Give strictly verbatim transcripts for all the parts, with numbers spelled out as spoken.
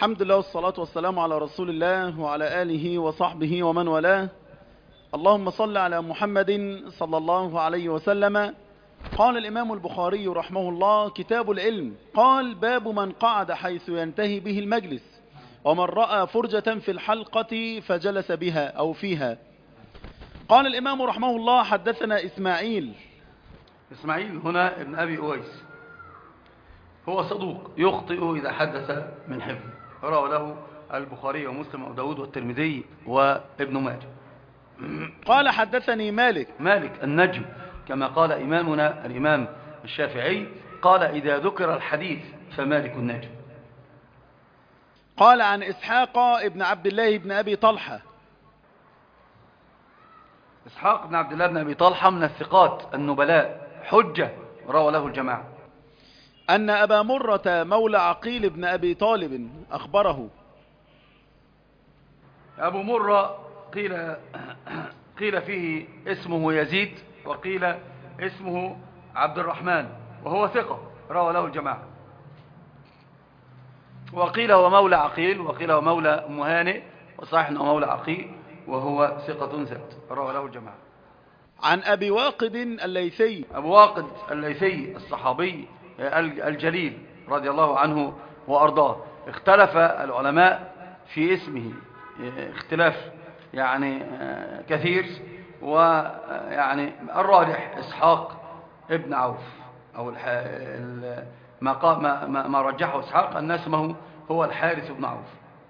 الحمد لله والصلاة والسلام على رسول الله وعلى آله وصحبه ومن والاه. اللهم صل على محمد صلى الله عليه وسلم. قال الإمام البخاري رحمه الله: كتاب العلم. قال: باب من قعد حيث ينتهي به المجلس، ومن رأى فرجة في الحلقة فجلس بها أو فيها. قال الإمام رحمه الله: حدثنا إسماعيل. إسماعيل هنا ابن أبي أويس، هو صدوق يخطئ إذا حدث من حفظ، روى له البخاري ومسلم وداود والترمذي وابن ماجه. قال: حدثني مالك. مالك النجم، كما قال إمامنا الإمام الشافعي، قال: إذا ذكر الحديث فمالك النجم. قال: عن إسحاق ابن عبد الله بن أبي طلحة. إسحاق بن عبد الله بن أبي طلحة من الثقات النبلاء، حجة، روى له الجماعة. أن أبا مرة مولى عقيل بن أبي طالب أخبره. أبو مرة قيل, قيل فيه اسمه يزيد، وقيل اسمه عبد الرحمن، وهو ثقة، روى له الجماعة. وقيل هو مولى عقيل، وقيل هو مولى أم هانئ، وصحيح أنه مولى عقيل، وهو ثقة ثبت، روى له الجماعة. عن أبي واقد الليثي. أبو واقد الليثي الصحابي الجليل رضي الله عنه وأرضاه، اختلف العلماء في اسمه اختلاف يعني كثير، ويعني الراجح إسحاق ابن عوف، أو ما, ما, ما رجحه إسحاق أن اسمه هو الحارث بن عوف.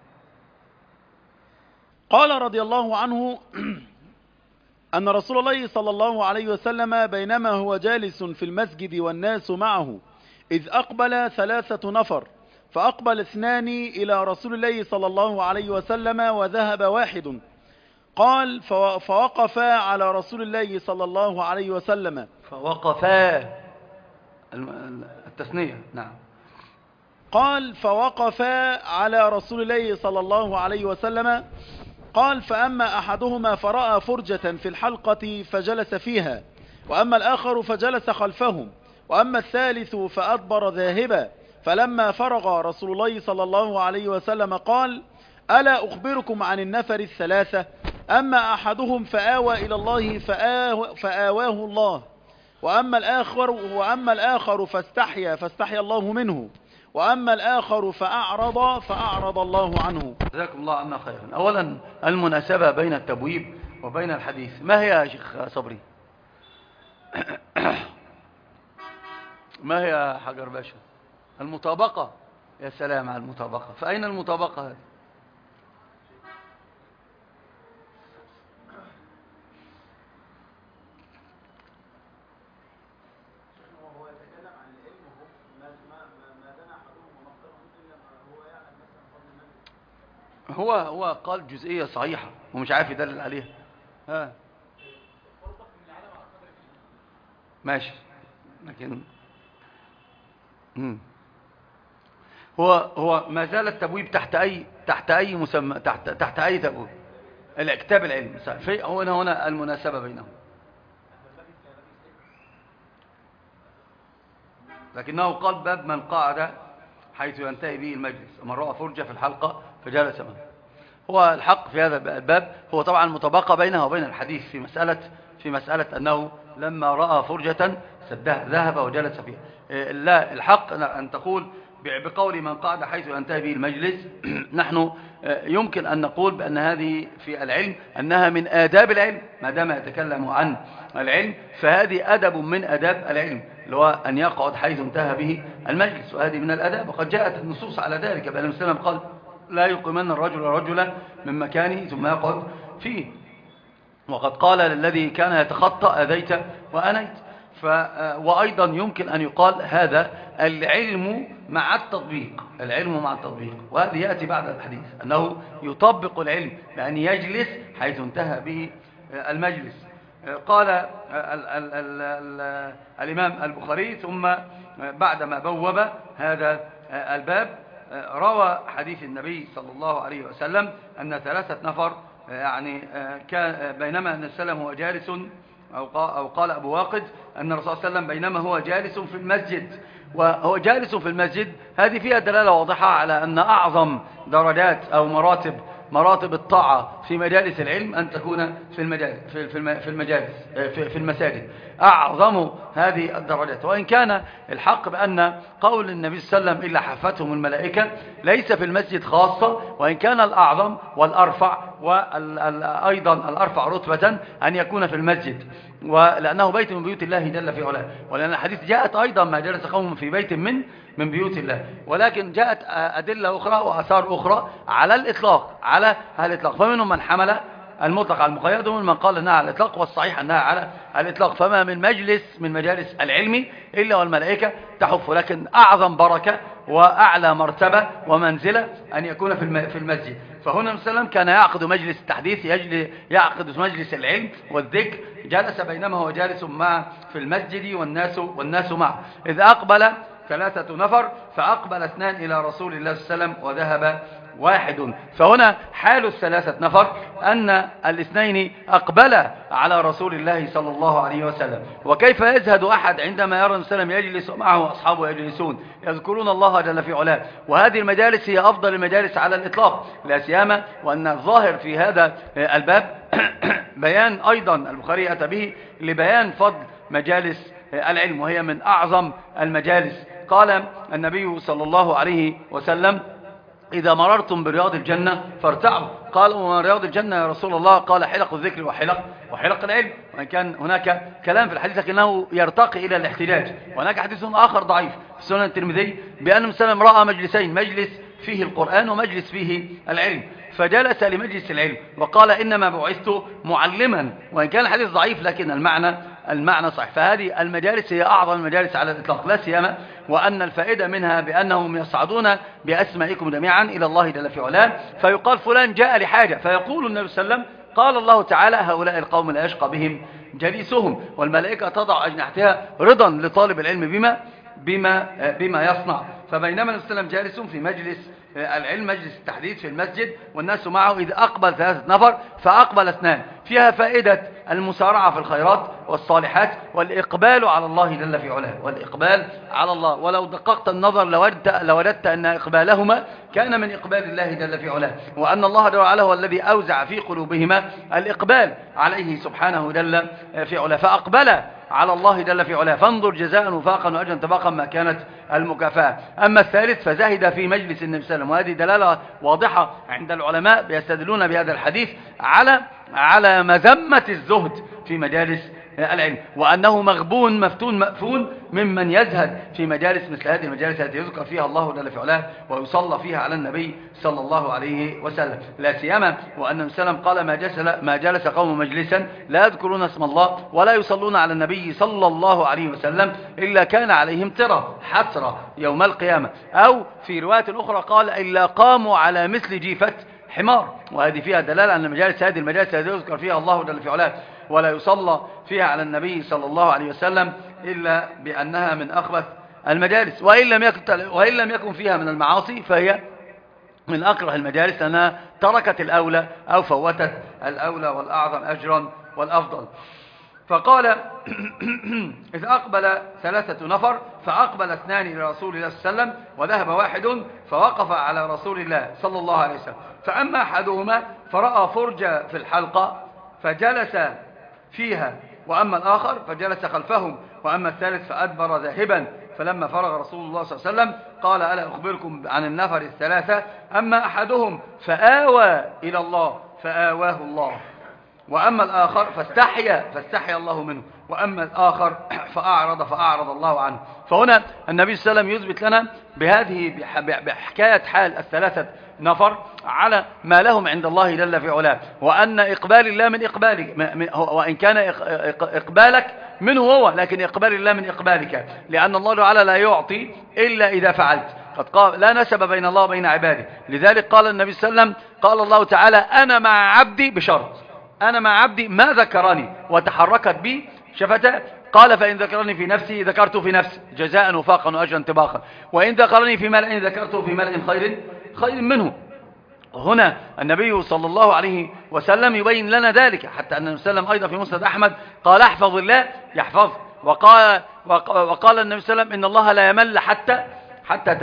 قال رضي الله عنه أن رسول الله صلى الله عليه وسلم بينما هو جالس في المسجد والناس معه إذ أقبل ثلاثة نفر، فأقبل اثنان إلى رسول الله صلى الله عليه وسلم وذهب واحد. قال: فوقفا على رسول الله صلى الله عليه وسلم. فوقفا التثنية، نعم. قال: فوقفا على رسول الله صلى الله عليه وسلم. قال: فأما أحدهما فرأى فرجة في الحلقة فجلس فيها، وأما الآخر فجلس خلفهم، وأما الثالث فأدبر ذاهبا. فلما فرغ رسول الله صلى الله عليه وسلم قال: ألا أخبركم عن النفر الثلاثة؟ أما أحدهم فآوى إلى الله فآواه, فآواه الله، وأما الآخر, وأما الآخر فاستحيا فاستحيا الله منه، وأما الآخر فأعرض فأعرض الله عنه. جزاكم الله عنا خيرا. أولا، المناسبة بين التبويب وبين الحديث ما هي يا شيخ صبري؟ ما هي يا حجر باشا؟ المطابقة. يا سلام على المطابقة. فأين المطابقة هذه؟ هو هو قال جزئية صحيحة ومش عارف يدلل عليها. ها ماشي، لكن مم. هو هو ما زال التبويب تحت اي تحت اي مسمى، تحت تحت اي تبويب. الكتاب العلم في هنا هنا المناسبة بينهم، لكنه قال: باب من قعد حيث ينتهي به المجلس، ومن رأى فرجة في الحلقة فجلس منه. هو الحق في هذا الباب هو طبعا المطابقة بينها وبين الحديث في مسألة في مسألة أنه لما رأى فرجة سدها ذهب وجلس فيها. لا، الحق أن تقول بقول من قعد حيث ينتهي به المجلس. نحن يمكن أن نقول بأن هذه في العلم أنها من آداب العلم، ما دام يتكلم عن العلم فهذه أدب من آداب العلم، اللي هو أن يقعد حيث انتهى به المجلس، وهذه من الآداب. وقد جاءت النصوص على ذلك، بأن المسلم قال: لا يقيمن الرجل رجلا من مكانه ثم يقعد فيه. وقد قال للذي كان يتخطى: أذيت وأنيت. ف... وأيضا يمكن أن يقال هذا العلم مع التطبيق، العلم مع التطبيق، وهذا يأتي بعد الحديث أنه يطبق العلم بأن يجلس حيث انتهى به المجلس. قال ال ال ال ال الإمام البخاري: ثم بعدما بوب هذا الباب روى حديث النبي صلى الله عليه وسلم أن ثلاثة نفر يعني كان بينما أن السلام هو جالس، أو قال أبو واقد أن الرسول صلى الله عليه وسلم بينما هو جالس في المسجد، وهو جالس في المسجد، هذه فيها دلالة واضحة على أن أعظم درجات أو مراتب مراتب الطاعة في مجالس العلم أن تكون في المجالس في في المجالس في المساجد، أعظم هذه الدرجات. وإن كان الحق بأن قول النبي صلى الله عليه وسلم إلا حفتهم الملائكة ليس في المسجد خاصة، وإن كان الأعظم والأرفع وأيضا الأرفع رتبة أن يكون في المسجد، ولأنه بيت من بيوت الله جل في علاه، ولأن الحديث جاءت أيضا ما جلس قوم في بيت من من بيوت الله، ولكن جاءت أدلة أخرى وآثار أخرى على الإطلاق على الإطلاق، فمنهم من حمل المطلق على المقيد ومن من قال أنها على الإطلاق، والصحيح أنها على الإطلاق. فما من مجلس من مجالس العلم إلا والملائكة تحف، لكن أعظم بركة وأعلى مرتبة ومنزلة أن يكون في المسجد. فهنا النبي صلى الله عليه وسلم كان يعقد مجلس التحديث، يعقد مجلس العلم والذكر، جلس بينما هو جالس مع في المسجد والناس والناس معه. إذا أقبل ثلاثة نفر فأقبل اثنان إلى رسول الله صلى الله عليه وسلم وذهب واحد. فهنا حال الثلاثة نفر أن الاثنين أقبل على رسول الله صلى الله عليه وسلم. وكيف يزهد أحد عندما يرى النبي صلى الله عليه وسلم يجلس معه أصحابه يجلسون يذكرون الله جل في علاه، وهذه المجالس هي أفضل المجالس على الإطلاق، لا سيما وأن الظاهر في هذا الباب بيان أيضا البخاري أتى به لبيان فضل مجالس العلم، وهي من أعظم المجالس. قال النبي صلى الله عليه وسلم إذا مررتم برياض الجنة فارتعوا. قالوا وما رياض الجنة يا رسول الله؟ قال حلق الذكر وحلق وحلق العلم. وإن كان هناك كلام في الحديث لكنه يرتقي إلى الاحتجاج. وهناك حديث آخر ضعيف في سنن الترمذي بأن مسلم رأى مجلسين، مجلس فيه القرآن ومجلس فيه العلم، فجلس لمجلس العلم وقال إنما بعثت معلما. وإن كان الحديث ضعيف لكن المعنى المعنى صحيح. فهذه المجالس هي أعظم المجالس على الإطلاق، لا سيما وأن الفائدة منها بأنهم يصعدون بأسمائكم جميعا إلى الله جل في علاه، فيقال فلان جاء لحاجة، فيقول النبي صلى الله عليه وسلم قال الله تعالى هؤلاء القوم لا يشقى بهم جليسهم، والملائكة تضع أجنحتها رضا لطالب العلم بما بما بما يصنع. فبينما النبي صلى الله عليه وسلم جالس في مجلس العلم مجلس التحديث في المسجد والناس معه، إذا أقبل ثلاثة نفر فأقبل اثنان، فيها فائدة المسارعة في الخيرات والصالحات والإقبال على الله جل في علاه، والإقبال على الله. ولو دققت النظر لوجدت, لوجدت أن إقبالهما كان من إقبال الله جل في علاه، وأن الله جل وعلا هو الذي أوزع في قلوبهما الإقبال عليه سبحانه جل في علاه، فأقبل على الله جل في علاه. فانظر جزاء وفاقا وأجرا تباقا ما كانت المكافأة. أما الثالث فزهد في مجلس النبي صلى الله عليه وسلم، وهذه دلالة واضحة عند العلماء بيستدلون بهذا الحديث على على مذمة الزهد في مجالس العلم، وأنه مغبون مفتون مأفون ممن يزهد في مجالس مثل هذه المجالس التي يذكر فيها الله جل في علاه ويصلى فيها على النبي صلى الله عليه وسلم، لا سيما وأن النبي صلى الله عليه وسلم قال ما جلس ما جلس قوم مجلسا لا يذكرون اسم الله ولا يصلون على النبي صلى الله عليه وسلم إلا كان عليهم ترى حسرة يوم القيامة، أو في رواية أخرى قال إلا قاموا على مثل جيفة حمار. وهذه فيها دلالة أن مجالس هذه المجالس التي يذكر فيها الله جل في علاه ولا يصلى فيها على النبي صلى الله عليه وسلم إلا بأنها من أخبث المجالس، وإن لم يكن, وإن لم يكن فيها من المعاصي فهي من أكره المجالس لأنها تركت الأولى أو فوتت الأولى والأعظم أجرا والأفضل. فقال إذ أقبل ثلاثة نفر فأقبل اثنان إلى رسول الله صلى الله عليه وسلم وذهب واحد فوقف على رسول الله صلى الله عليه وسلم، فأما أحدهما فرأى فرجة في الحلقة فجلس فيها، وأما الآخر فجلس خلفهم، وأما الثالث فأدبر ذاهبا. فلما فرغ رسول الله صلى الله عليه وسلم قال ألا أخبركم عن النفر الثلاثة؟ أما أحدهم فآوى إلى الله فآواه الله، وأما الآخر فاستحيا فاستحيا الله منه، وأما الآخر فأعرض فأعرض الله عنه. فهنا النبي صلى الله عليه وسلم يثبت لنا بهذه بحكاية حال الثلاثة نفر على ما لهم عند الله جل في علاه، وأن إقبال الله من إقبالك، وإن كان إقبالك منه هو لكن إقبال الله من إقبالك، لأن الله تعالى لا يعطي إلا إذا فعلت. قد قال لا نسب بين الله وبين عباده، لذلك قال النبي صلى الله عليه وسلم قال الله تعالى أنا مع عبدي بشرط، أنا مع عبدي ما ذكرني وتحركت بي شفتاه، قال فإن ذكرني في نفسي ذكرته في نفسي جزاء وفاقا وأجرا انطباقا، وإن ذكرني في ملأ ذكرته في ملأ خير خير منه. هنا النبي صلى الله عليه وسلم يبين لنا ذلك، حتى أن النبي صلى الله عليه وسلم أيضا في مسند أحمد قال احفظ الله يحفظ، وقال, وقال النبي صلى الله عليه وسلم إن الله لا يمل حتى حتى تمل.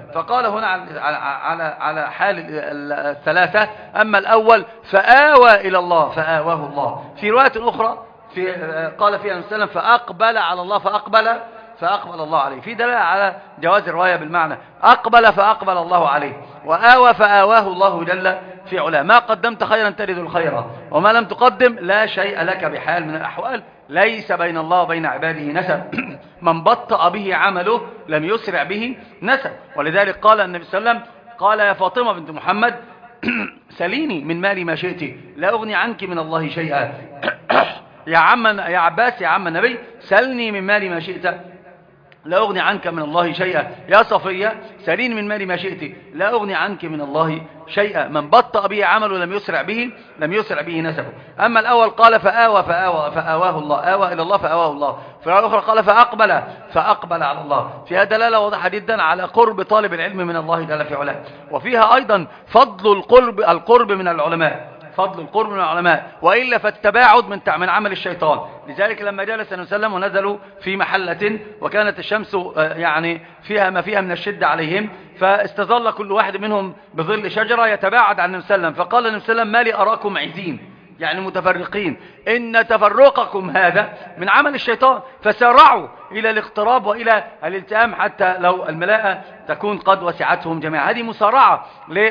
فقال هنا على على على حال الثلاثة. أما الأول فآوى إلى الله فآواه الله. في رواية أخرى في قال فيها النبي صلى الله عليه وسلم فأقبل على الله فأقبل فأقبل الله عليه. في دلالة على جواز الرواية بالمعنى أقبل فأقبل الله عليه، وآوى فآواه الله جل في علاه. ما قدمت خيرا تجد الخير، وما لم تقدم لا شيء لك بحال من الأحوال. ليس بين الله وبين عباده نسب، من بطأ به عمله لم يسرع به نسب. ولذلك قال النبي صلى الله عليه وسلم قال يا فاطمة بنت محمد سليني من مالي ما شئت لا أغني عنك من الله شيئا. يا عم يا عباس يا عم النبي سلني من مالي ما شئت لا أغني عنك من الله شيئا. يا صفية سليني من مالي ما شئت لا أغني عنك من الله شيئا. من بطأ به عمله لم يسرع به لم يسرع به نسبه. أما الأول قال فآوى فآوى فآواه الله، آوى إلى الله فآواه الله. في الأخرى قال فأقبل فأقبل على الله. فيها دلالة واضحة جدا على قرب طالب العلم من الله جل في علاه. وفيها أيضا فضل القرب القرب من العلماء، فضل القرب من العلماء، وإلا فالتباعد من من عمل الشيطان. لذلك لما جلس النبي صلى الله عليه وسلم ونزلوا في محلة وكانت الشمس يعني فيها ما فيها من الشدة عليهم، فاستظل كل واحد منهم بظل شجرة يتباعد عن النبي صلى الله عليه وسلم. فقال النبي صلى الله عليه وسلم ما لي أراكم عزين، يعني متفرقين، إن تفرقكم هذا من عمل الشيطان. فسارعوا إلى الاقتراب وإلى الالتئام حتى لو الملاءة تكون قد وسعتهم جميعا. هذه مسارعة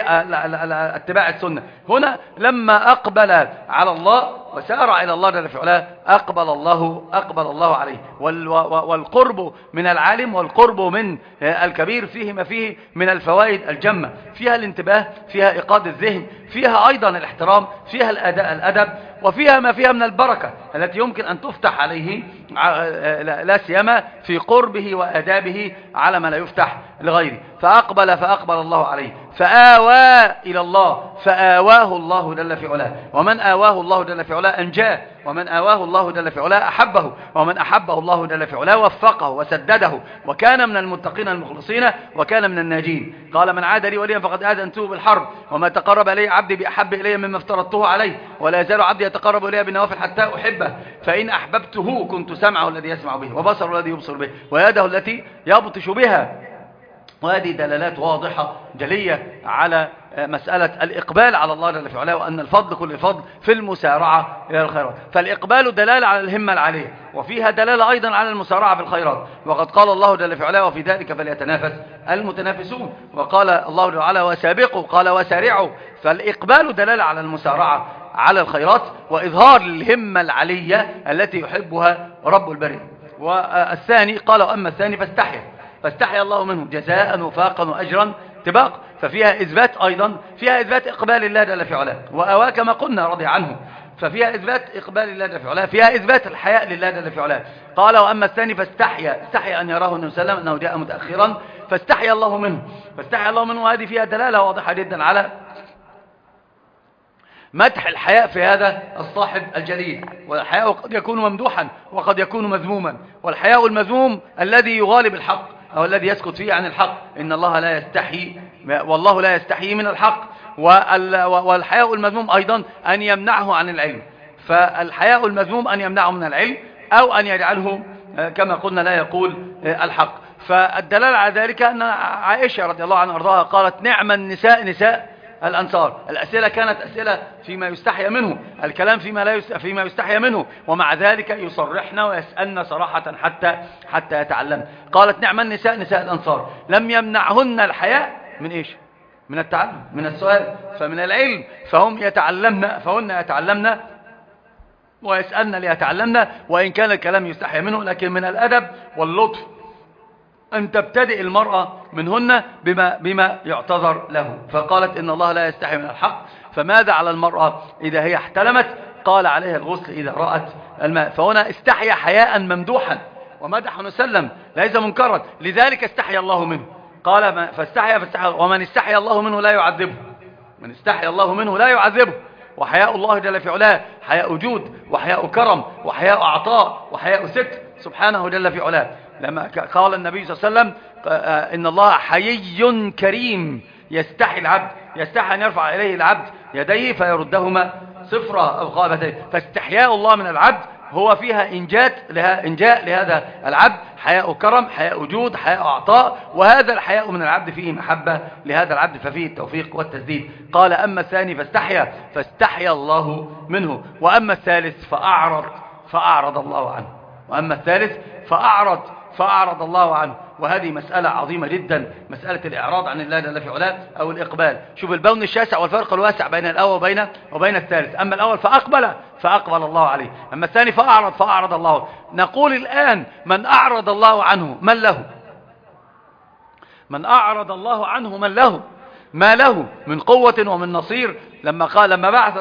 لاتباع السنة. هنا لما أقبل على الله وسارع إلى الله جل في علاه أقبل الله أقبل الله عليه. والقرب من العالم والقرب من الكبير فيه ما فيه من الفوائد الجمة. فيها الانتباه، فيها إيقاظ الذهن، فيها أيضا الاحترام، فيها الأداء الأدب، وفيها ما فيها من البركة التي يمكن أن تفتح عليه لا سيما في قربه وآدابه على ما لا يفتح لغيره. فأقبل فأقبل الله عليه فآوى إلى الله فآواه الله جل في علاه. ومن آواه الله جل في علاه أنجاه، ومن آواه الله جل في علاه أحبه، ومن أحبه الله جل في علاه وفقه وسدده وكان من المتقين المخلصين وكان من الناجين. قال من عاد لي وليا فقد آذنته بالحرب، وما تقرب إلي عبدي بأحب إلي مما افترضته عليه، ولا يزال عبدي يتقرب إلي بالنوافل حتى أحبه، فإن أحببته كنت سمعه الذي يسمع به وبصره الذي يبصر به ويده التي يبطش بها. وهذه دلالات واضحة جلية على مسألة الإقبال على الله جل في علاه، وأن الفضل كل الفضل في المسارعة إلى الخيرات. فالإقبال دلالة على الهمة العالية، وفيها دلالة أيضا على المسارعة في الخيرات. وقد قال الله جل في علاه وفي ذلك فليتنافس المتنافسون. وقال الله جل وعلا وسابقوا، قال وسارعوا. فالإقبال دلالة على المسارعة على الخيرات وإظهار الهمة العالية التي يحبها رب البرية. والثاني قال وأما الثاني فاستحيا فاستحيا الله منه جزاء وفاقا وأجرا تباق. ففيها إثبات أيضا، فيها إثبات إقبال الله جل في علاه، وأواه كما قلنا رضي عنه. ففيها إثبات إقبال الله جل في علاه، فيها إثبات الحياء لله جل في علاه. قال وأما الثاني فاستحيا، استحيا أن يراه النبي صلى الله عليه وسلم أنه جاء متأخرا فاستحيا الله منه فاستحيا الله منه. وهذه فيها دلالة واضحة جدا على مدح الحياء في هذا الصاحب الجليل. والحياء قد يكون ممدوحا وقد يكون مذموما. والحياء المذموم الذي يغالب الحق أو الذي يسكت فيه عن الحق. إن الله لا يستحي، والله لا يستحي من الحق. والحياء المذموم أيضا أن يمنعه عن العلم. فالحياء المذموم أن يمنعه من العلم أو أن يجعله كما قلنا لا يقول الحق. فالدلالة على ذلك أن عائشة رضي الله عنها وارضاها قالت نعم النساء نساء الأنصار. الأسئلة كانت أسئلة فيما يستحي منه، الكلام فيما لا يست... فيما يستحي منه، ومع ذلك يصرحنا ويسألنا صراحة حتى حتى يتعلمن. قالت نعم النساء نساء الأنصار، لم يمنعهن الحياء من إيش؟ من التعلم، من السؤال، فمن العلم. فهم يتعلمن، فهن يتعلمن ويسألن ليتعلمن، وإن كان الكلام يستحي منه، لكن من الأدب واللطف أن تبتدئ المرأة منهن بما, بما يعتذر له. فقالت إن الله لا يستحي من الحق. فماذا على المرأة إذا هي احتلمت؟ قال عليها الغسل إذا رأت الماء. فهنا استحيا حياء ممدوحا، ومدح نسلم ليس منكرا، لذلك استحيا الله منه. قال فاستحيا فاستحيا ومن استحيا الله منه لا يعذبه، من استحيا الله منه لا يعذبه. وحياء الله جل في علاه حياء جود وحياء كرم وحياء عطاء وحياء ستر سبحانه جل في علاه. لما قال النبي صلى الله عليه وسلم إن الله حيي كريم يستحي العبد، يستحي أن يرفع إليه العبد يديه فيردهما صفرا أو خابتين. فاستحياء الله من العبد هو فيها إنجاء لها إنجاء لهذا العبد، حياء كرم، حياء وجود، حياء عطاء، وهذا الحياء من العبد فيه محبة لهذا العبد، ففيه التوفيق والتسديد. قال أما الثاني فاستحيا فاستحيا الله منه، وأما الثالث فأعرض فأعرض الله عنه، وأما الثالث فأعرض فأعرض الله عنه. وهذه مسألة عظيمة جدا، مسألة الإعراض عن الله جل في علاه أو الإقبال. شوف البون الشاسع والفرق الواسع بين الأول وبين وبين الثالث. أما الأول فأقبل فأقبل الله عليه، أما الثاني فأعرض فأعرض الله. نقول الآن من أعرض الله عنه من له؟ من أعرض الله عنه من له؟ ما له من قوة ومن نصير. لما قال لما بعث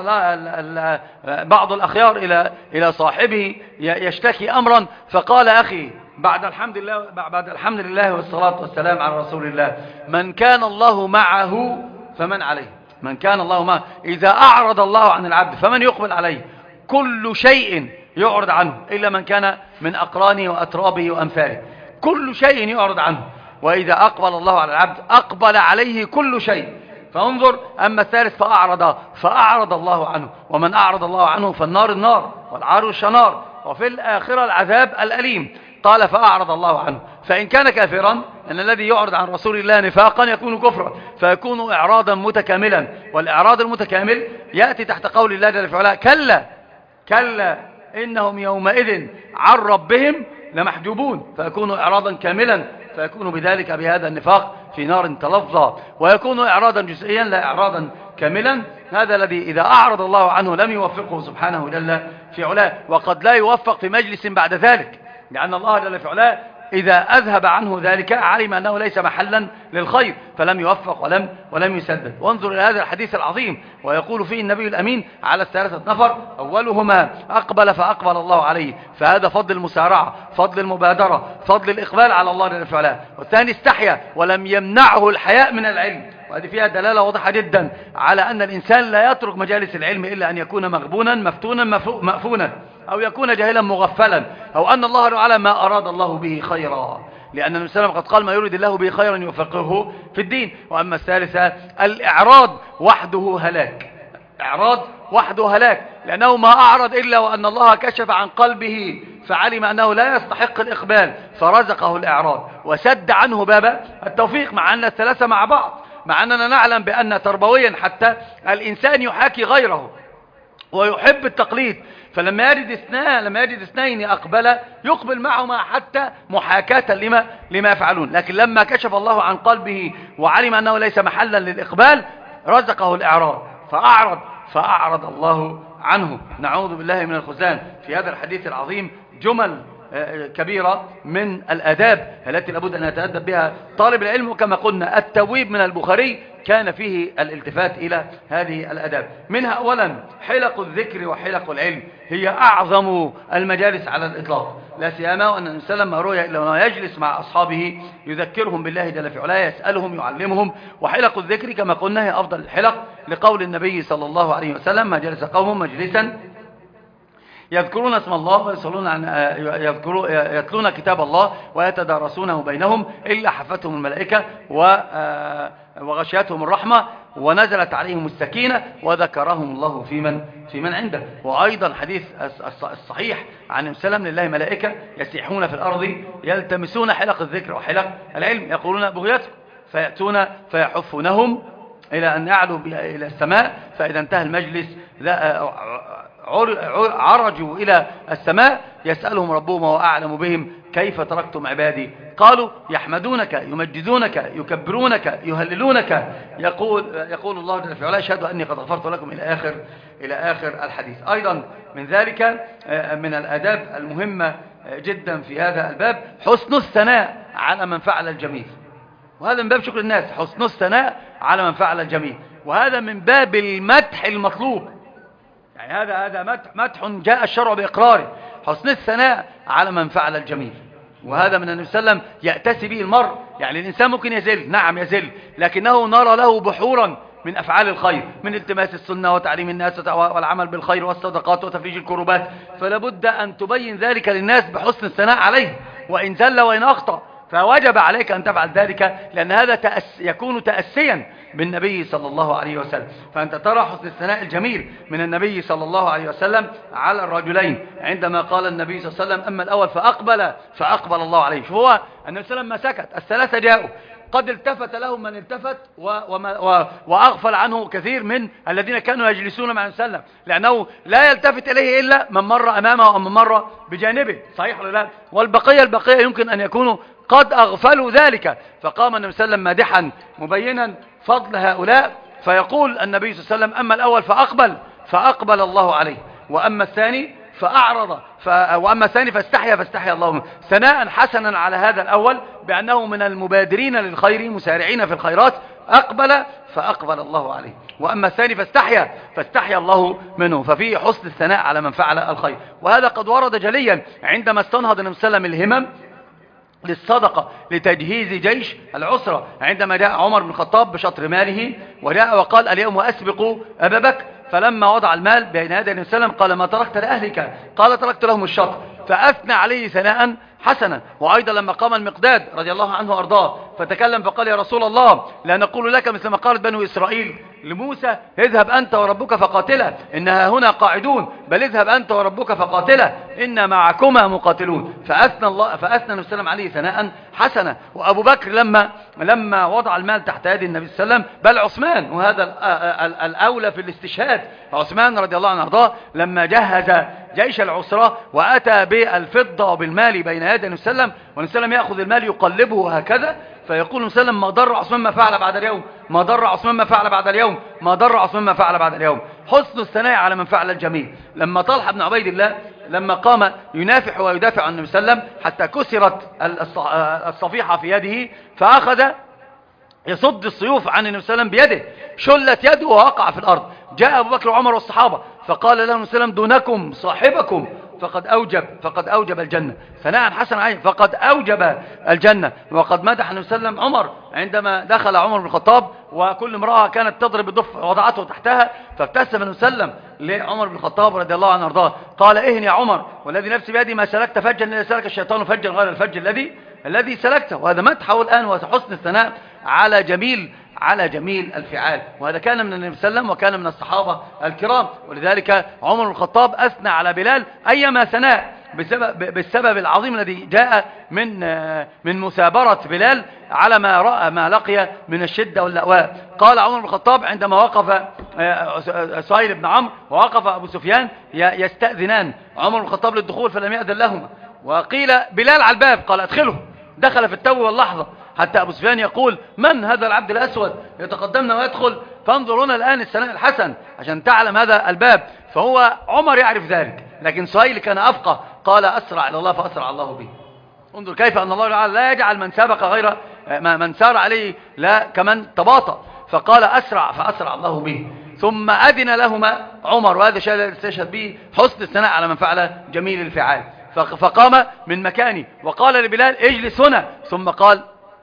بعض الأخيار إلى إلى صاحبه يشتكي أمرا، فقال أخي بعد الحمد لله بعد الحمد لله والصلاة والسلام على رسول الله، من كان الله معه فمن عليه، من كان الله معه. إذا أعرض الله عن العبد فمن يقبل عليه؟ كل شيء يعرض عنه إلا من كان من أقرانه وأترابه وأمثاله، كل شيء يعرض عنه. وإذا أقبل الله على العبد أقبل عليه كل شيء. فانظر، أما الثالث فأعرض فأعرض الله عنه، ومن أعرض الله عنه فالنار النار والعرش نار، وفي الآخرة العذاب الأليم. قال فأعرض الله عنه. فإن كان كافرا، أن الذي يعرض عن رسول الله نفاقا يكون كفرا، فيكون إعراضا متكاملا. والإعراض المتكامل يأتي تحت قول الله جل وعلا كلا كلا إنهم يومئذ عن ربهم لمحجوبون، فيكون إعراضا كاملا، فيكون بذلك بهذا النفاق في نار تلظى. ويكون إعراضا جزئيا لا إعراضا كاملا. هذا الذي إذا أعرض الله عنه لم يوفقه سبحانه جل في علاه، وقد لا يوفق في مجلس بعد ذلك، لأن الله جل في علاه إذا أذهب عنه ذلك علم أنه ليس محلا للخير، فلم يوفق ولم ولم يسدد. وانظر إلى هذا الحديث العظيم، ويقول فيه النبي الأمين على الثلاثة نفر أولهما أقبل فأقبل الله عليه، فهذا فضل المسارعة، فضل المبادرة، فضل الإقبال على الله جل في علاه. والثاني استحيا ولم يمنعه الحياء من العلم، وهذه فيها دلالة واضحة جدا على أن الإنسان لا يترك مجالس العلم إلا أن يكون مغبونا مفتونا مأفونا، أو يكون جاهلا مغفلا، أو أن الله تعالى ما أراد الله به خيرا، لأن النبي صلى الله عليه وسلم قد قال ما يريد الله به خيرا يفقهه في الدين. وأما الثالثة الإعراض وحده هلاك، إعراض وحده هلاك، لأنه ما أعرض إلا وأن الله كشف عن قلبه فعلم أنه لا يستحق الإقبال فرزقه الإعراض وسد عنه باب التوفيق، مع أن الثلاثة مع بعض، مع أننا نعلم بأن تربويا حتى الإنسان يحاكي غيره ويحب التقليد، فلما يجد اثنين لما يجد اثنين أقبل يقبل معهما حتى محاكاة لما لما يفعلون. لكن لما كشف الله عن قلبه وعلم أنه ليس محلا للإقبال رزقه الإعراض فأعرض فأعرض الله عنه. نعوذ بالله من الخذلان. في هذا الحديث العظيم جمل كبيرة من الآداب التي لابد أن يتأدب بها طالب العلم، وكما قلنا التبويب من البخاري كان فيه الالتفات إلى هذه الآداب. منها أولا حلق الذكر وحلق العلم، هي أعظم المجالس على الإطلاق، لا سيما وأن النبي صلى الله عليه وسلم ما روي إلا وأنه يجلس مع أصحابه يذكرهم بالله جل في علاه، يسألهم يعلمهم. وحلق الذكر كما قلنا هي أفضل الحلق، لقول النبي صلى الله عليه وسلم ما جلس قوم مجلسا يذكرون اسم الله ويصلون عن يذكرون يتلون كتاب الله ويتدارسونه بينهم إلا حفتهم الملائكة وغشيتهم الرحمة ونزلت عليهم السكينة وذكرهم الله في من في من عنده. وأيضا حديث الصحيح عن النبي صلى الله عليه وسلم لله ملائكة يسيحون في الأرض يلتمسون حلق الذكر وحلق العلم، يقولون بغيتكم فيأتون فيحفونهم إلى أن يعلوا إلى السماء، فإذا انتهى المجلس عرجوا إلى السماء يسألهم ربهم وهو أعلم بهم كيف تركتم عبادي، قالوا يحمدونك يمجدونك يكبرونك يهللونك، يقول يقول الله جل وعلا أشهد أني قد غفرت لكم إلى آخر إلى آخر الحديث. أيضا من ذلك من الآداب المهمة جدا في هذا الباب حسن الثناء على من فعل الجميل، وهذا من باب شكر الناس، حسن الثناء على من فعل الجميل، وهذا من باب المدح المطلوب، يعني هذا هذا مدح, مدح جاء الشرع بإقراره، حسن الثناء على من فعل الجميل. وهذا من النبي صلى الله عليه وسلم يأتسي به المرء، يعني الإنسان ممكن يزل، نعم يزل، لكنه نرى له بحورا من أفعال الخير، من التماس السنة وتعليم الناس والعمل بالخير والصدقات وتفريج الكربات، فلا بد أن تبين ذلك للناس بحسن الثناء عليه، وإن زل وإن أخطأ فوجب عليك أن تفعل ذلك، لأن هذا تأس يكون تأسيا بالنبي صلى الله عليه وسلم. فأنت ترى حسن الثناء الجميل من النبي صلى الله عليه وسلم على الرجلين عندما قال النبي صلى الله عليه وسلم أما الأول فأقبل فأقبل الله عليه. فهو النبي صلى الله عليه وسلم ما سكت، الثلاثة جاءوا، قد التفت لهم من التفت و و وأغفل عنه كثير من الذين كانوا يجلسون مع النبي صلى الله عليه وسلم، لأنه لا يلتفت إليه إلا من مر أمامه أو من مر بجانبه، صحيح ولا لا؟ والبقية البقية يمكن أن يكونوا قد أغفلوا ذلك. فقام النبي صلى الله عليه وسلم مادحا مبينا فضل هؤلاء، فيقول النبي صلى الله عليه وسلم أما الأول فأقبل فأقبل الله عليه، وأما الثاني فأعرض ف... وأما الثاني فاستحيا فاستحيا الله منه. ثناء حسنا على هذا الأول بأنه من المبادرين للخير مسارعين في الخيرات، أقبل فأقبل الله عليه، وأما الثاني فاستحيا فاستحيا الله منه. ففيه حسن الثناء على من فعل الخير، وهذا قد ورد جليا عندما استنهض النبي صلى الله عليه وسلم الهمم للصدقة لتجهيز جيش العسرة، عندما جاء عمر بن الخطاب بشطر ماله وجاء وقال اليوم أسبق أبا بكر، فلما وضع المال بين يدي النبي صلى الله عليه وسلم قال ما تركت لأهلك؟ قال تركت لهم الشطر، فأثنى عليه ثناء حسنا. وأيضا لما قام المقداد رضي الله عنه وأرضاه فتكلم فقال يا رسول الله لا نقول لك مثل ما قالت بنو إسرائيل لموسى اذهب أنت وربك فقاتلا إنها هنا قاعدون، بل اذهب أنت وربك فقاتلا إن معكما مقاتلون. فأثنى الله فأثنى النبي صلى الله عليه وسلم عليه ثناء حسنا. وأبو بكر لما لما وضع المال تحت يد النبي صلى الله عليه وسلم، بل عثمان، وهذا الأولى في الاستشهاد، عثمان رضي الله عنه وأرضاه لما جهز جيش العسرة وأتى بالفضة وبالمال بين يدي النبي صلى الله عليه وسلم، والنبي صلى الله عليه وسلم يأخذ المال يقلبه هكذا، فيقول النبي صلى الله عليه وسلم ما ضر عثمان ما فعل بعد اليوم، ما ضر عثمان ما فعل بعد اليوم، ما ضر عثمان ما فعل بعد اليوم. حسن الثناء على من فعل الجميل. لما طلحة بن عبيد الله لما قام ينافح ويدافع عن النبي صلى الله عليه وسلم حتى كسرت الصفيحة في يده، فأخذ يصد السيوف عن النبي صلى الله عليه وسلم بيده، شلت يده ووقع في الأرض. جاء أبو بكر وعمر والصحابة فقال لهم النبي صلى الله عليه وسلم دونكم صاحبكم فقد أوجب فقد أوجب الجنة. ثناء حسن عليه فقد أوجب الجنة. وقد مدح النبي صلى الله عليه وسلم عمر عندما دخل عمر بن الخطاب وكل امرأة كانت تضرب بالضف وضعته تحتها، فابتسم النبي صلى الله عليه وسلم لعمر بن الخطاب رضي الله عنه وارضاه قال اهن يا عمر والذي نفسي بيدي ما سلكت فجا الا سلك الشيطان فجا غير الفج الذي الذي سلكته. وهذا مدحه الآن وحسن الثناء على جميل على جميل الفعال، وهذا كان من النبي صلى الله عليه وسلم وكان من الصحابة الكرام. ولذلك عمر بن الخطاب أثنى على بلال أيما ثناء بسبب بالسبب العظيم الذي جاء من من مثابرة بلال على ما رأى ما لقي من الشدة واللأواء. قال عمر بن الخطاب عندما وقف سهيل بن عمرو ووقف أبو سفيان يستأذنان عمر بن الخطاب للدخول فلم يأذن لهما، وقيل بلال على الباب قال أدخله، دخل في التو واللحظة، حتى أبو سفيان يقول من هذا العبد الأسود يتقدمنا ويدخل؟ فانظرونا الآن الثناء الحسن عشان تعلم هذا الباب. فهو عمر يعرف ذلك، لكن سهيل كان أفقه قال أسرع إلى الله فأسرع الله به. انظر كيف أن الله تعالى لا يجعل من سابق غير من سار عليه لا كمن تباطأ، فقال أسرع فأسرع الله به. ثم أذن لهما عمر، وهذا شيء يستشهد به حسن الثناء على من فعل جميل الفعال. فقام من مكانه وقال لبلال اجلس هنا، ثم قال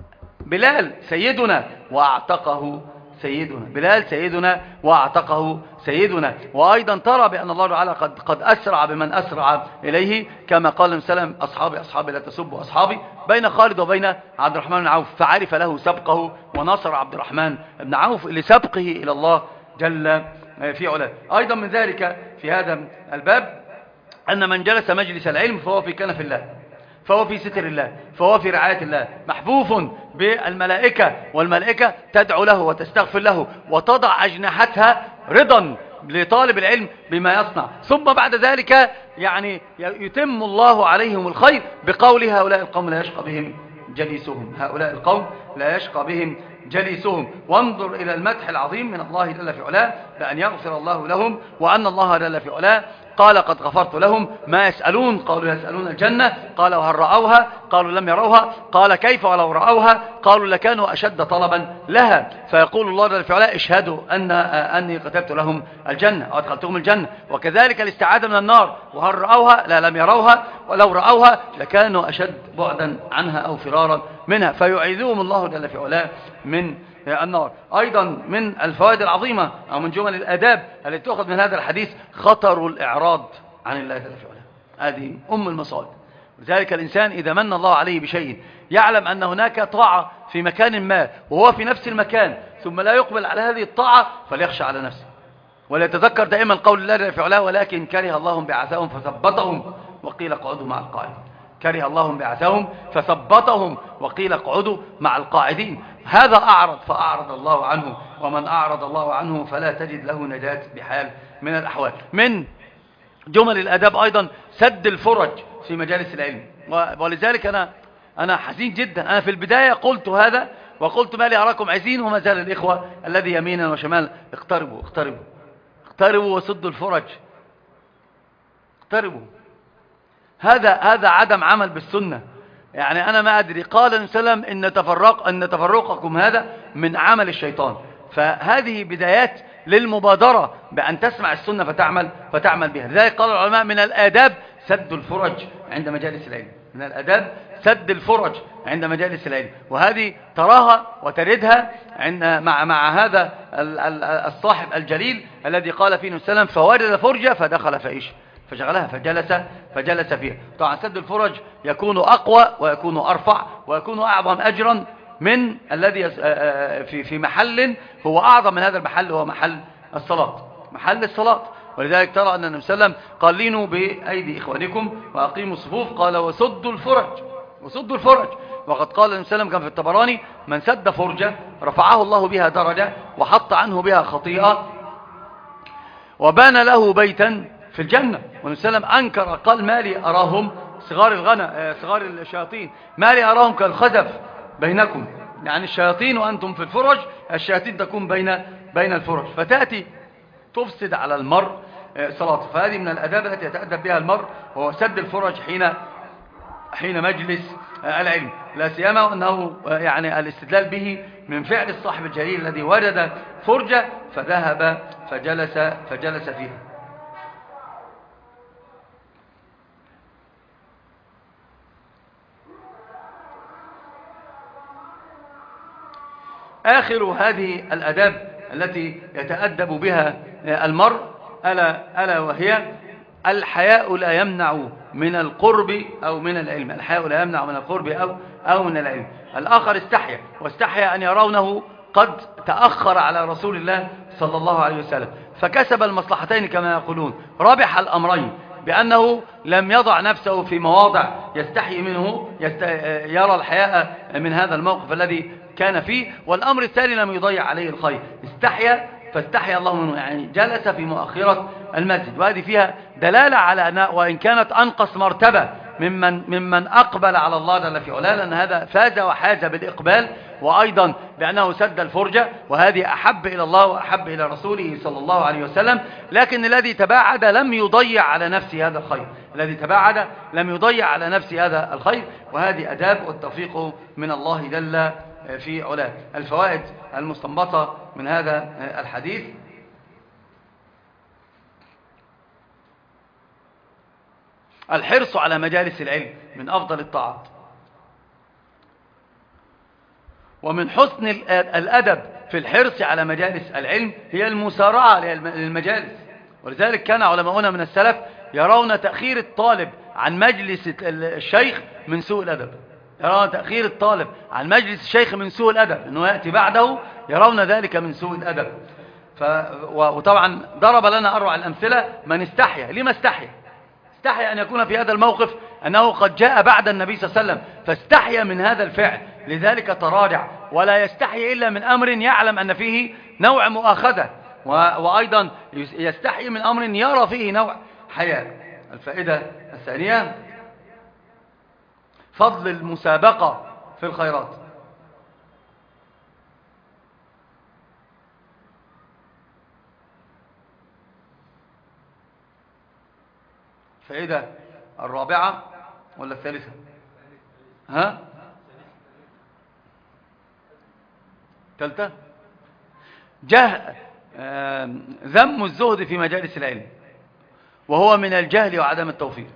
بلال سيدنا وأعتقه سيدنا، بلال سيدنا وأعتقه سيدنا. وأيضا ترى بأن الله تعالى قد, قد أسرع بمن أسرع إليه، كما قال النبي صلى الله عليه وسلم أصحابي أصحابي لا تسبوا أصحابي، بين خالد وبين عبد الرحمن بن عوف، فعرف له سبقه ونصر عبد الرحمن بن عوف لسبقه إلى الله جل في علاه. أيضا من ذلك في هذا الباب أن من جلس مجلس العلم فهو في كنف الله، فهو في ستر الله، فهو في رعاية الله، محفوف بالملائكة، والملائكة تدعو له وتستغفر له وتضع أجنحتها رضا لطالب العلم بما يصنع. ثم بعد ذلك يعني يتم الله عليهم الخير بقول هؤلاء القوم لا يشقى بهم جليسهم، هؤلاء القوم لا يشقى بهم جليسهم. وانظر إلى المدح العظيم من الله جل في علاه بأن يغفر الله لهم، وأن الله جل في علاه قال قد غفرت لهم ما يسألون، قالوا يسألون الجنة، قال وهل رأوها؟ قالوا لم يروها، قال كيف ولو رأوها؟ قالوا لكانوا أشد طلبا لها. فيقول الله جل في علاه اشهدوا أن أني كتبت لهم الجنة أو أدخلتهم الجنة. وكذلك الاستعاذة من النار، وهل رأوها؟ لا لم يروها، ولو رأوها لكانوا أشد بعدا عنها أو فرارا منها، فيعيذهم الله جل في علاه من النار. أيضا من الفوائد العظيمة أو من جمل الآداب التي تؤخذ من هذا الحديث خطر الإعراض عن الله جل في علاه. هذه أم المصائب، لذلك الإنسان إذا من الله عليه بشيء يعلم أن هناك طاعة في مكان ما وهو في نفس المكان ثم لا يقبل على هذه الطاعة فليخشى على نفسه، وليتذكر دائما قول الله جل في علاه ولكن كره الله بعثهم فثبطهم وقيل اقعدوا مع القاعدين. كره الله بعثهم فثبطهم وقيل اقعدوا مع القاعدين. هذا أعرض فأعرض الله عنه، ومن أعرض الله عنه فلا تجد له نجاة بحال من الأحوال. من جمل الأداب أيضا سد الفرج في مجالس العلم، ولذلك أنا أنا حزين جدا. أنا في البداية قلت هذا وقلت ما لي أراكم عايزين، وما زال الإخوة الذي يمينا وشمالا اقتربوا اقتربوا اقتربوا وسدوا الفرج، اقتربوا. هذا هذا عدم عمل بالسنة. يعني أنا ما أدري، قال النبي صلى الله عليه وسلم إن تفرق أن تفرقكم هذا من عمل الشيطان. فهذه بدايات للمبادرة بأن تسمع السنة فتعمل فتعمل بها. لذلك قال العلماء من الآداب سد الفرج عند مجالس العلم، من الآداب سد الفرج عند مجالس العلم. وهذه تراها وتردها عند مع مع هذا الصاحب الجليل الذي قال فيه النبي صلى الله عليه وسلم فوجد فرجة فدخل فإيش فشغلها فجلس فجلس فيها. طبعا سد الفرج يكون أقوى ويكون أرفع ويكون أعظم أجرا من الذي في في محل هو أعظم من هذا المحل، هو محل الصلاة، محل الصلاة. ولذلك ترى أن النبي صلى الله عليه وسلم قال لينوا بأيدي إخوانكم وأقيموا الصفوف، قال وسدوا الفرج وسدوا الفرج. وقد قال النبي صلى الله عليه وسلم كان في الطبراني من سد فرجة رفعه الله بها درجة وحط عنه بها خطيئة وبان له بيتا في الجنة. والنبي صلى الله عليه وسلم أنكر قال ما لي أراهم صغار الغنى صغار الشياطين ما لي أراهم كالخزف بينكم، يعني الشياطين وأنتم في الفرج، الشياطين تكون بين بين الفرج فتأتي تفسد على المرء صلاته. فهذه من الأداب التي يتأدب بها المرء وهو سد الفرج حين حين مجلس العلم، لا سيما أنه يعني الاستدلال به من فعل الصاحب الجليل الذي وجد فرجة فذهب فجلس فجلس فيها. آخر هذه الأداب التي يتأدب بها المرء ألا, ألا وهي الحياء لا يمنع من القرب أو من العلم. الحياء لا يمنع من القرب أو, أو من العلم. الآخر استحيا واستحيا أن يرونه قد تأخر على رسول الله صلى الله عليه وسلم فكسب المصلحتين كما يقولون، ربح الأمرين بأنه لم يضع نفسه في مواضع يستحي منه يست... يرى الحياء من هذا الموقف الذي كان فيه، والأمر الثاني لم يضيع عليه الخير، استحيا فاستحيا الله منه، يعني جلس في مؤخرة المسجد. وهذه فيها دلالة على أن وإن كانت أنقص مرتبة ممن, ممن أقبل على الله جل في علاه، لأن هذا فاز وحاز بالإقبال، وأيضا بأنه سد الفرجة، وهذه أحب إلى الله وأحب إلى رسوله صلى الله عليه وسلم. لكن الذي تباعد لم يضيع على نفسه هذا الخير، الذي تباعد لم يضيع على نفسه هذا الخير. وهذه أداب والتوفيق من الله جل في علاه. الفوائد المستنبطة من هذا الحديث: الحرص على مجالس العلم من أفضل الطاعات، ومن حسن الأدب في الحرص على مجالس العلم هي المسارعة للمجالس. ولذلك كان علماؤنا من السلف يرون تأخير الطالب عن مجلس الشيخ من سوء الأدب، يرون تأخير الطالب عن مجلس الشيخ من سوء الأدب، أنه يأتي بعده يرون ذلك من سوء الأدب. ف... وطبعا ضرب لنا أروع الأمثلة من استحيا. لما استحيا؟ استحيا أن يكون في هذا الموقف أنه قد جاء بعد النبي صلى الله عليه وسلم فاستحيا من هذا الفعل، لذلك تراجع. ولا يستحي إلا من أمر يعلم أن فيه نوع مؤاخذة، و... وأيضا يستحي من أمر يرى فيه نوع حياء. الفائدة الثانية: فضل المسابقة في الخيرات. الفائدة الرابعة ولا الثالثة؟ ها؟ ثالثة؟ جه ذم الزهد في مجالس العلم، وهو من الجهل وعدم التوفيق.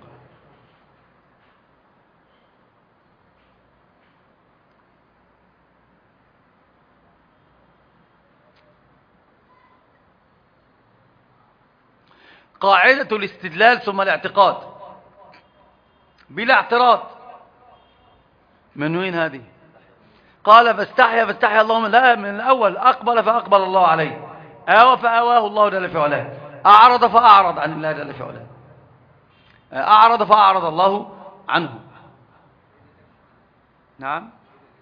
قاعدة الاستدلال ثم الاعتقاد. بلا اعتراض. من وين هذه؟ قال فاستحيا فاستحيا الله من لا، من الأول أقبل فأقبل الله عليه، آوى فآواه الله جل في علاه، أعرض فأعرض عن الله جل في علاه، أعرض فأعرض الله عنه. نعم.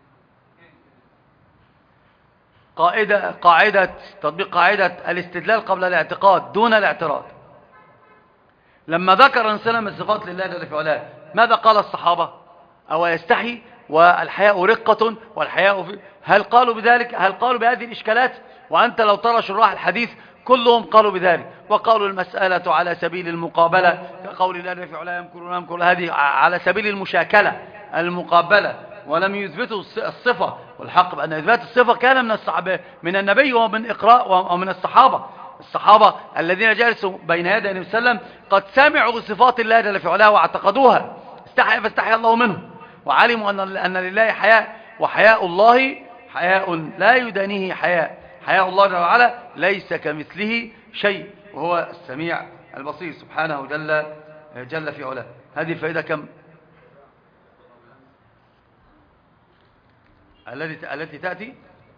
قاعدة قاعدة تطبيق قاعدة الاستدلال قبل الاعتقاد دون الاعتراض. لما ذكر انسان من صفات لله جل في علاه ماذا قال الصحابة؟ أو يستحي والحياء رقة والحياء في، هل قالوا بذلك؟ هل قالوا بهذه الإشكالات؟ وأنت لو ترى شراح الحديث كلهم قالوا بذلك، وقالوا المسألة على سبيل المقابلة كقول الله جل في علاه يمكرون يمكر، هذه على سبيل المشاكلة المقابلة، ولم يثبتوا الصفة. والحق بأن إثبات الصفة كان من الصحابة من النبي ومن إقراء ومن الصحابة. الصحابة الذين جلسوا بين يدي النبي صلى الله عليه وسلم قد سمعوا صفات الله جل في علاه واعتقدوها، استحيا فاستحيا الله منه، وعلموا أن أن لله حياء، وحياء الله حياء لا يدانيه حياء، حياء الله جل وعلا ليس كمثله شيء وهو السميع البصير سبحانه جل جل في علاه. هذه الفائدة كم؟ التي التي تأتي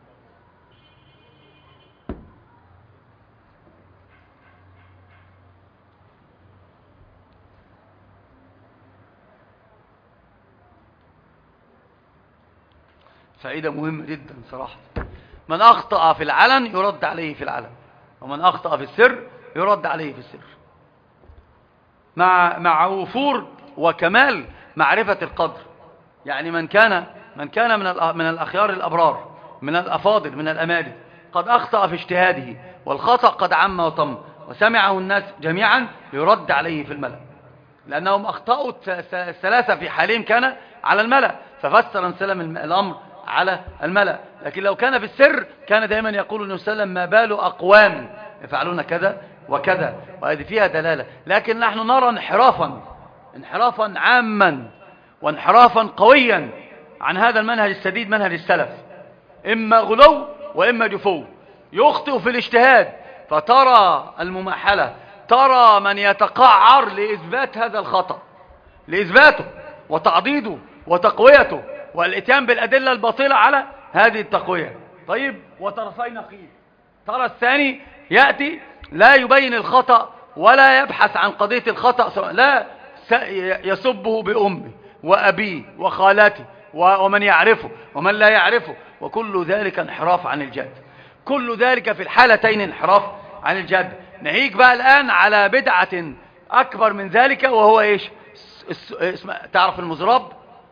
فائدة مهمة جدا صراحة. من أخطأ في العلن يرد عليه في العلن، ومن أخطأ في السر يرد عليه في السر، مع مع وفور وكمال معرفة القدر. يعني من كان من كان من من الأخيار الأبرار، من الأفاضل، من الأماجد، قد أخطأ في اجتهاده والخطأ قد عم وطم وسمعه الناس جميعا، يرد عليه في الملأ، لأنهم أخطأوا الثلاثة في حالهم كان على الملأ، ففسر انسلم الأمر على الملأ. لكن لو كان في السر كان دائما يقول النبي صلى الله عليه وسلم ما بال أقوام يفعلون كذا وكذا، وهذه فيها دلالة. لكن نحن نرى انحرافا انحرافا عاما وانحرافا قويا عن هذا المنهج السديد، منهج السلف، إما غلو وإما جفو. يخطئ في الاجتهاد فترى المماحلة، ترى من يتقعر لإثبات هذا الخطأ، لإثباته وتعضيده وتقويته والإتيان بالأدلة الباطلة على هذه التقوية. طيب، وطرفي نقيض، ترى الثاني يأتي لا يبين الخطأ ولا يبحث عن قضية الخطأ، لا يسبه بأمه وأبيه وخالته ومن يعرفه ومن لا يعرفه، وكل ذلك انحراف عن الجاد، كل ذلك في الحالتين انحراف عن الجاد. نهيك بقى الآن على بدعة أكبر من ذلك، وهو إيش؟ تعرف المزراب؟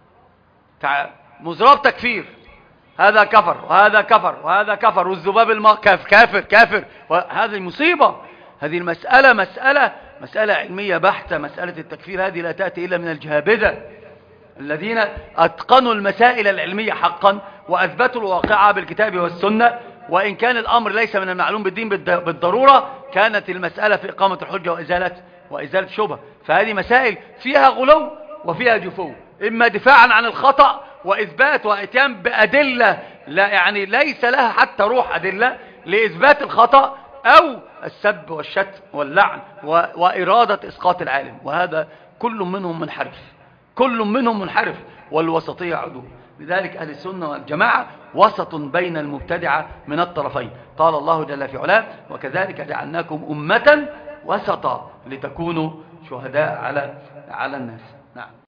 مزراب تكفير، هذا كفر وهذا كفر وهذا كفر، والذباب الماء كافر كافر، وهذه مصيبة. هذه المسألة مسألة مسألة علمية بحتة. مسألة التكفير هذه لا تأتي إلا من الجهابذة الذين أتقنوا المسائل العلمية حقا وأثبتوا الواقعة بالكتاب والسنة. وإن كان الأمر ليس من المعلوم بالدين بالضرورة، كانت المسألة في إقامة الحجة وإزالة وإزالة الشبهة. فهذه مسائل فيها غلو وفيها جفو، إما دفاعا عن الخطأ وإثبات وإتيان بأدلة لا يعني ليس لها حتى روح أدلة لإثبات الخطأ، أو السب والشتم واللعن وإرادة إسقاط العالم. وهذا كل منهم منحرف، كل منهم منحرف، والوسطية عدو. لذلك أهل السنة والجماعة وسط بين المبتدعة من الطرفين. قال الله جل في علاه وكذلك جعلناكم أمة وسطا لتكونوا شهداء على على الناس. نعم.